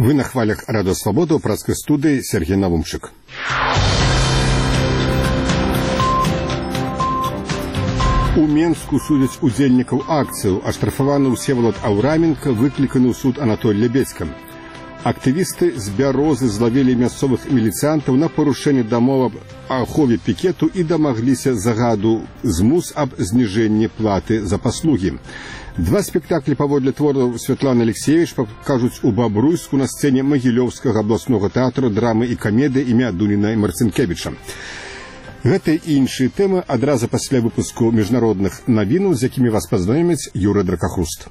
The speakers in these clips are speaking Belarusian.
Вы на хвалях Радио Свобода у прадскай студыі Сергей Навумчык. У Менску судзяць удзельнікаў акцыяў. Аштрафаваны Всеволод Аўраменка, выкліканы ў суд Анатоль Лебедзька. Актывісты з Бярозы злавілі мясцовых міліцыянтаў на парушэнне дамоў аб ахове пікету і дамагліся загаду змус аб зніжэнні платы за паслугі. Два спектаклі паводле твораў Святланы Алексеевич пакажуць у Бабруйску на сцэне Магілёўскага абласнога тэатра драмы і камедыі імя Дуніна і Марцінкевіча. Гэта і іншыя тэмы адразу пасля выпуску міжнародных навінаў, з якімі вас пазнаёміць Юрый Дракахруст.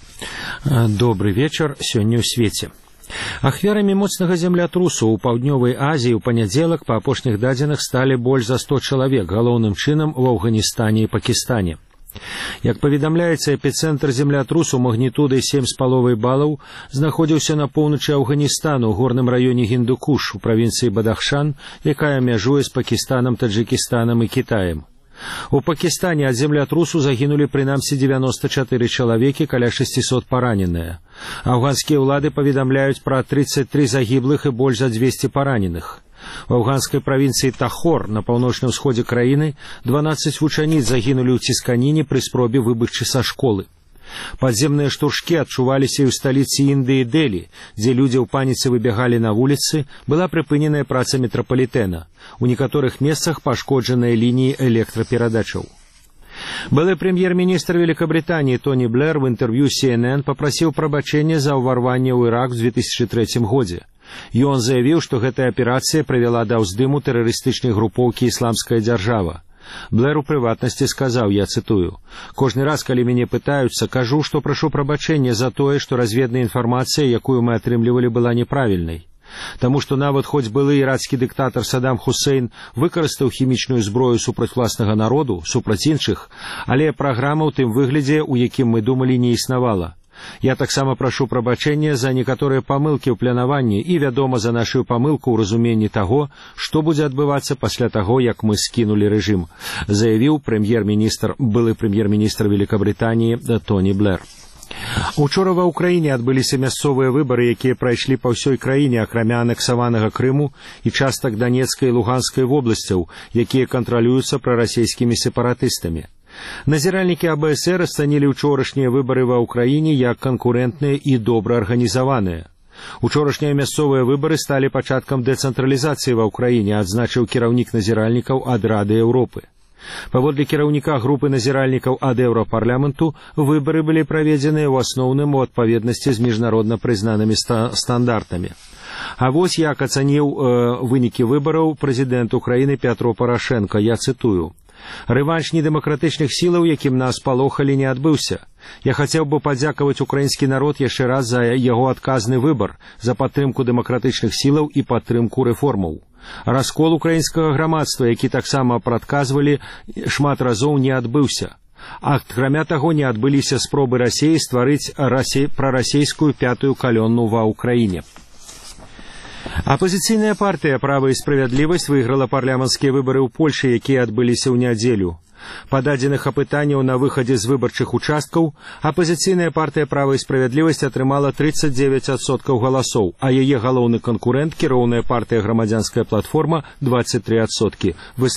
Добрый вечар. Сёння ў свеце. Ахвярамі моцнага землятрусу ў паўднёвай Азіі ў панядзелак па апошніх дадзеных сталі больш за 100 чалавек, галоўным чынам у Афганістане і Пакістане. Як паведамляецца, эпіцэнтр землятрусу магнітудай 7,5 балаў знаходзіўся на поўначы Афганістану ў горным раёне Гіндукуш у правінцыі Бадахшан, якая мяжуе з Пакістанам, Таджыкістанам і Кітаем. У Пакістане ад землятрусу загінулі прынамсі 94 чалавекі, каля 600 параненыя. Афганскія ўлады паведамляюць пра 33 загіблых і больш за 200 параненых. У афганскай правінцыі Тахор на паўночным усходзе краіны 12 вучаніц загінулі ў цісканіне пры спробе выбегчы са школы. Падземныя штуршкі адчуваліся і ў сталіцы Індыі Дэлі, дзе людзі ў паніцы выбягалі на вуліцы, была прыпыненая праца метрапалітэна. У некаторых месцах пашкоджаныя лініі электраперадачаў. Былы прэм'ер-міністр Великабритании Тони Блэр в інтэрв'ю CNN папрасіў прабачэння за ўварванне ў Ірак у 2003 годзе. Ён заявіў, што гэтая аперацыя прывяла да ўздыму тэрарыстычнай групоўкі «Ісламская дзяржава». Блэр у прыватнасці сказаў, я цытую: «Кожны раз, калі мяне пытаюцца, кажу, што прашу прабачэння за тое, што разведная інфармацыя, якую мы атрымлівалі, была неправільнай. Таму што нават хоць былы ірацкі дыктатар Саддам Хусейн выкарыстаў хімічную зброю супраць уласнага народу, супраць іншых, але праграма ў тым выглядзе, у якім мы думалі, не існавала. Я таксама прашу прабачэння за некаторыя памылкі ў планаванні і, вядома, за нашу памылку ў разуменні таго, што будзе адбывацца пасля таго, як мы скінулі рэжым», заявіў былы прэм'ер-міністр Великабритании Тони Блэр. Учора ва ўкраіне адбыліся мясцовыя выбары, якія прайшлі па ўсёй краіне, акрамя анексаванага Крыму і частак Данецкай і Луганскай вобласцяў, якія кантралююцца прарасійскімі сепаратыстамі. Назіральнікі АБСР ацанілі ўчорашнія выбары ва ўкраіне як канкурэнтныя і добра арганізаваныя. Учорашнія мясцовыя выбары сталі пачаткам дэцэнтралізацыі ва ўкраіне, адзначыў кіраўнік назіральнікаў ад Рады Еўропы. Паводле кіраўніка групы назіральнікаў ад Еўрапарламенту, выбары былі праведзеныя ў асноўным у адпаведнасці з міжнародна прызнанымі стандартамі. А вось як ацаніў вынікі выбараў прэзідэнт Украіны Пятро Парашенко, я цытую: «Рэванш недэмакратычных сілаў, якім нас палохалі, не адбыўся. Я хацеў бы падзякаваць украінскі народ яшчэ раз за яго адказны выбар, за падтрымку дэмакратычных сілаў і падтрымку рэформаў. Раскол украінскага грамадства, які таксама прадказвалі шмат разоў, не адбыўся. Акрамя таго, не адбыліся спробы Расіі стварыць прарасійскую пятую калонну ва ўкраіне». Апозіцыйная партыя «Права і справядлівасць» выйграла парламенцкія выбары ў Польшы, якія адбыліся ў нядзелю. Па дадзеных апытанняў на выхадзе з выбарчых участкаў, апозіцыйная партыя «Права і справядлівасць» атрымала 39% галасоў, а яе галоўны канкурэнт, кіроўная партыя «Грамадзянская платформа» – 23%.